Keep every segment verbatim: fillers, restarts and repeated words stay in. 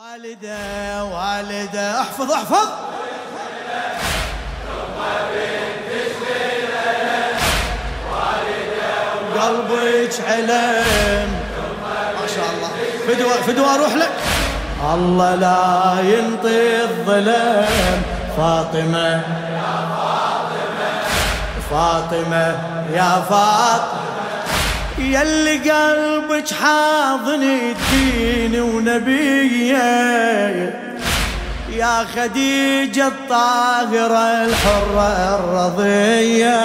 والدة والدة احفظ احفظ قلبك علم ما شاء الله. فدوى فدوى اروح لك. الله لا ينطي الظلم فاطمة يا فاطمة فاطمة يا فاطمة يلي قلبك حاضن الدين ونبيه يا خديجة الطاهرة الحرة الرضية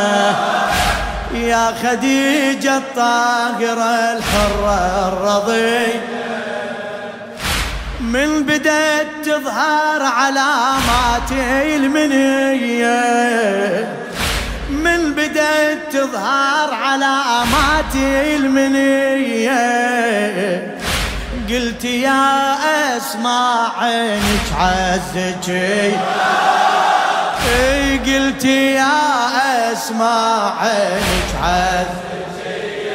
يا خديجة الطاهرة الحرة الرضية من بدأت تظهر علامات المنية من بدأت تظهر علامات المنية قلت يا أسماء عينك عزتي قلت يا أسماء عينك عزتي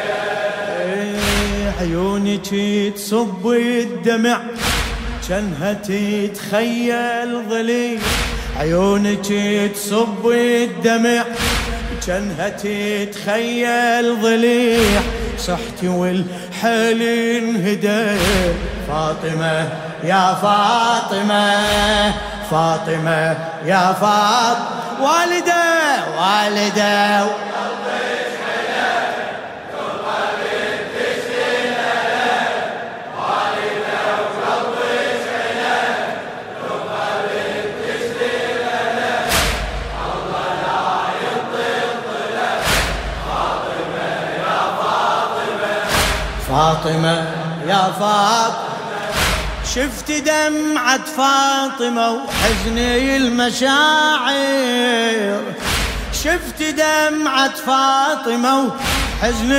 عيونك تصب الدمع كانها تتخيل ضليل عيونك تصب الدمع كانها تتخيل ضليع صحتي والحال انهدى فاطمة يا فاطمة فاطمة يا فاطمة والدة والدة فاطمة يا فاطمة شفت دمعة فاطمة وحزني المشاعر شفت دمعة فاطمة وحزن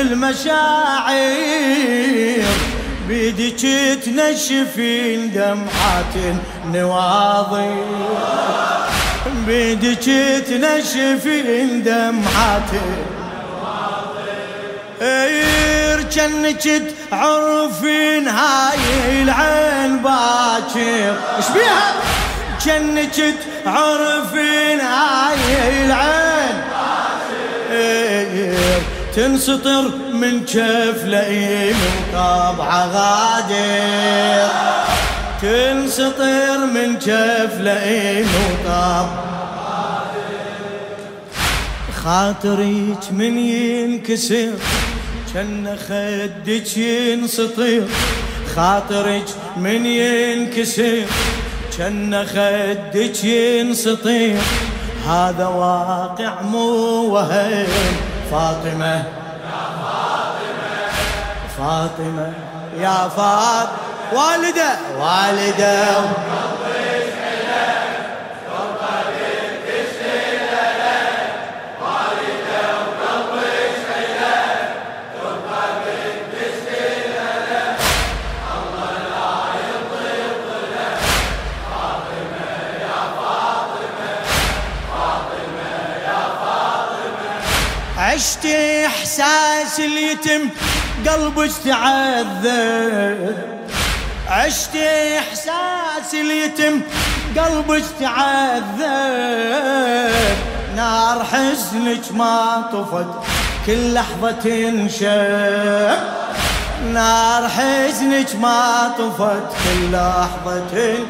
المشاعر بيدك تنشفين دمعات النواظر بيدك تنشفين دمعات جنك تعرفين هاي العين باكر ايش بيها جنك تعرفين هاي العين باكر تنسطر من كف لئيم وطبع غادر تنسطر من كف لئيم وطبع خاطرك من ينكسر كان خدك ينسطر خاطرك من ينكسر كان خدك ينسطر هذا واقع مو وهم فاطمة يا فاطمة فاطمة يا فاطمة والدة والدة عشت إحساس اليتم قلبك تعذب عشت إحساس اليتم قلبك تعذب نار حزنك ما طفت كل لحظة تنشب نار حزنك ما طفت كل لحظة تنشب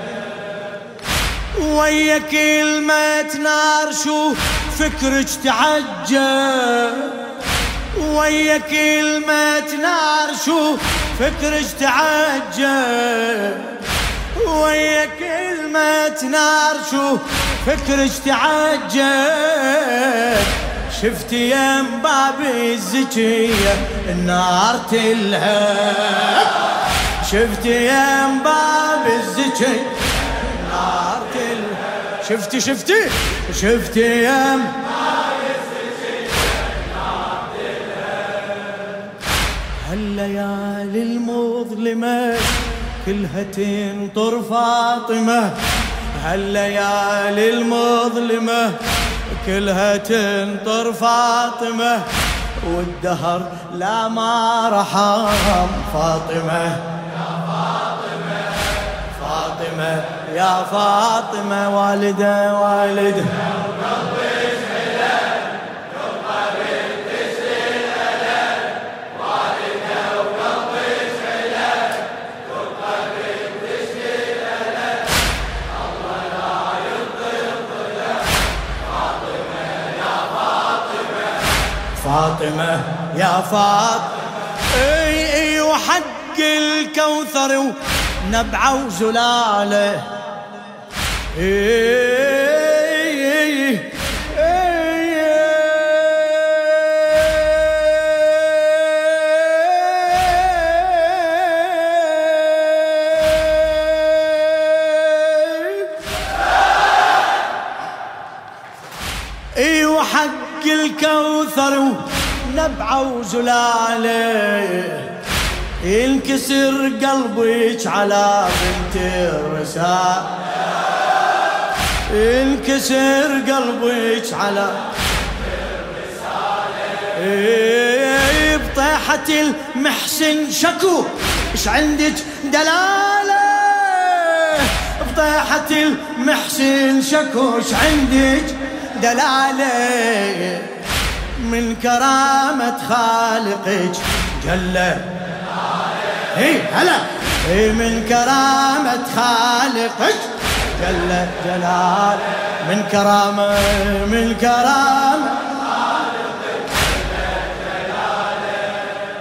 ويا كلمة نار شو فكرك تعجب ويا كلمة نار شو فكرك تعجب ويا كلمة نار شو فكرك تعجب شفت يم باب الزكية النار تلهب شفت يم باب الزكية النار تلهب شفتي شفتي شفتي يم هالليالي المظلمة كلها تنطر فاطمة هالليالي المظلمة كلها تنطر فاطمة والدهر لا ما رحم فاطمة يا فاطمة فاطمة يا فاطمة والدة والدة فاطمة يا فاطمة اي اي وحق الكوثر ونبعه وزلاله اي اي اي وحق الكوثر ونبعه وزلاله ينكسر قلبك على بنت الرسالة ينكسر قلبك على بنت الرسالة بطيحة المحسن شكو ايش عندك دلالة بطيحة المحسن شكو ايش عندك دلالة من كرامة خالقك جل هي هلا هي من كرامة خالقك جل جلال من كرامة من كرامة خالقك جل جلاله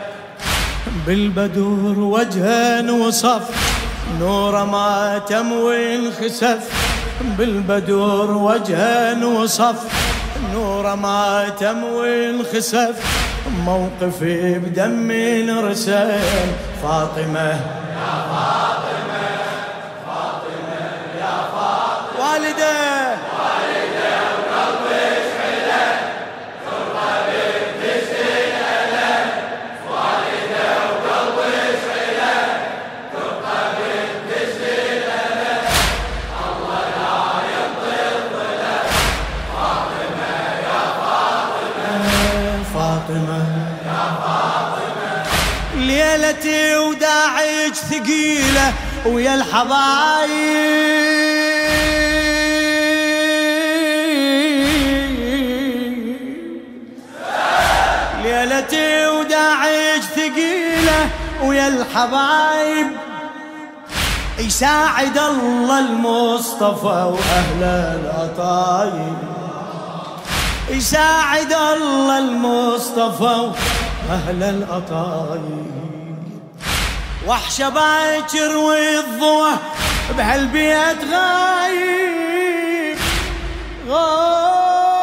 بالبدور وجها وصف نور ما تم وانخسف بالبدور وجها وصف نور ما تم وانخسف موقفي بدم رسل فاطمة يا فاطمة فاطمة يا فاطمة والدة والدة وقلبك حلال ترقى بتشتي الألم والدة وقلبك حلال ترقى بتشتي الألم الله لا يطلق ظلم فاطمة يا فاطمة فاطمة ليلتي وداعج ثقيلة ويا الحبايب ليلتي وداعج ثقيلة ويا الحبايب يساعد الله المصطفى وأهل الأطايب يساعد الله المصطفى أهل الأطايب وحشة باكر والضوء بهالبيت غايب غايب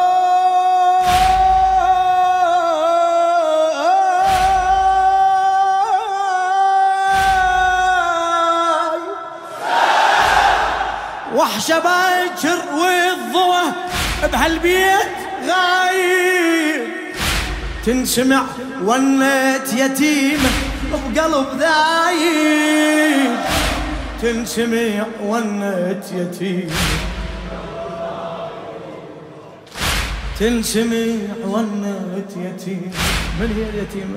وحشة باكر والضوء بهالبيت غايب تنسمع ونت يتيمة بقلب ذايب تنسمع ونت يتيمة تنسمع ونت يتيمة من هي اليتيمة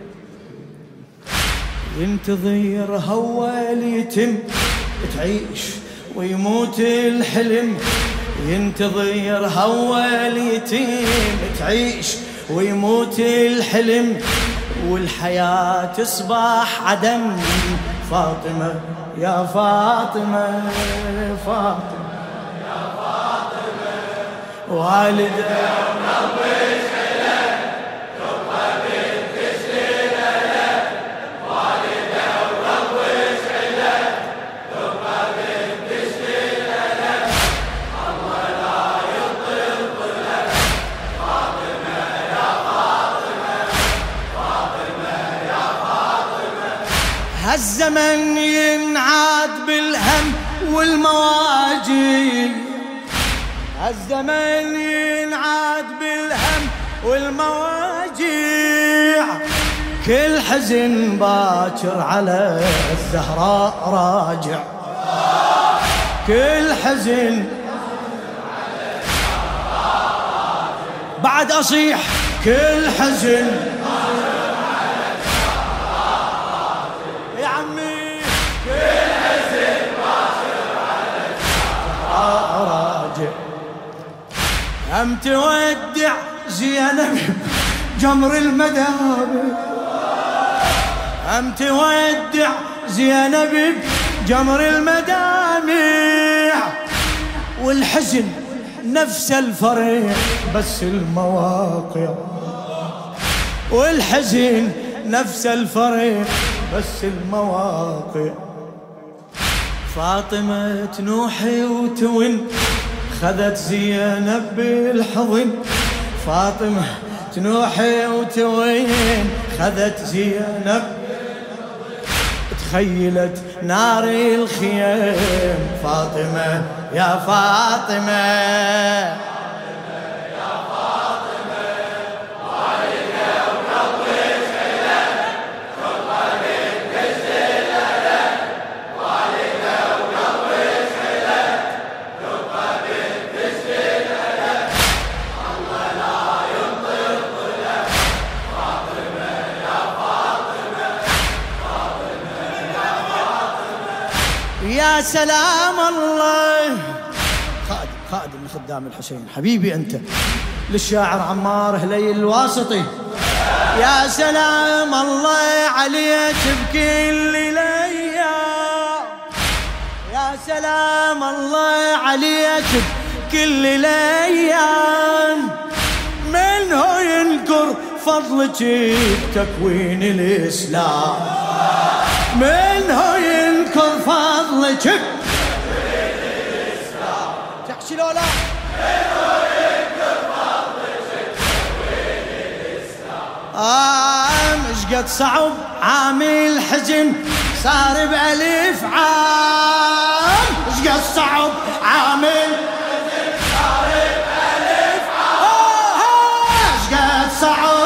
ينتظر هو اليتم تعيش ويموت الحلم ينتظر هو اليتيم تعيش ويموت الحلم والحياة تصبح عدم فاطمة يا فاطمة فاطمة يا فاطمة والدة وقلبك حلال تبقى بنت شلالة والدة وقلبك حلال تبقى بنت شلالة الله لا يطل ظلم فاطمة يا فاطمة فاطمة يا فاطمة هالزمن ينعاد بالهم والمواجع هالزمن ينعاد بالهم والمواجع كل حزن باكر على الزهراء راجع كل حزن بعد أصيح كل حزن يا عمي كل حزن باكر أم تودع زينب جمر المدامع، أم تودع زينب جمر المدامع، والحزن نفس الفرح بس المواقع، والحزن نفس الفرح بس المواقع. فاطمة تنوحي وتون خذت زينب بالحضن، فاطمة تنوحي وتون خذت زينب، تخيلت نار الخيام فاطمة يا فاطمة، يا سلام الله. خادم خادم من خدام الحسين حبيبي أنت، للشاعر عمار هليل الواسطي. يا سلام الله عليك بكل الأيام، يا سلام الله عليك بكل الأيام، من هو ينكر فضلك بتكوين الإسلام، من هو ينكر فضلك بتكوين الإسلام، تحشي لولا من هو ينكر فضلك بتكوين الإسلام. آه مش قد صعب عامل حزن صار بألف عام، مش قد صعب عامل حزن صار بألف عام، مش قد صعب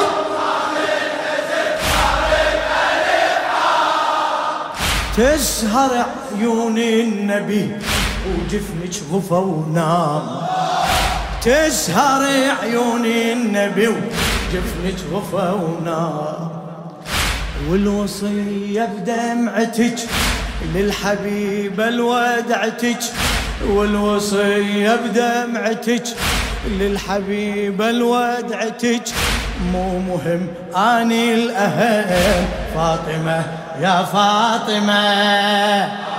تسهر عيون النبي وجفنك غفى ونام، تسهر عيون النبي وجفنك غفى ونام، والوصية بدمعتك للحبيبة الودعتك، والوصية بدمعتك للحبيبة الودعتك، مو مهم اني الاهم فاطمة يا فاطمة.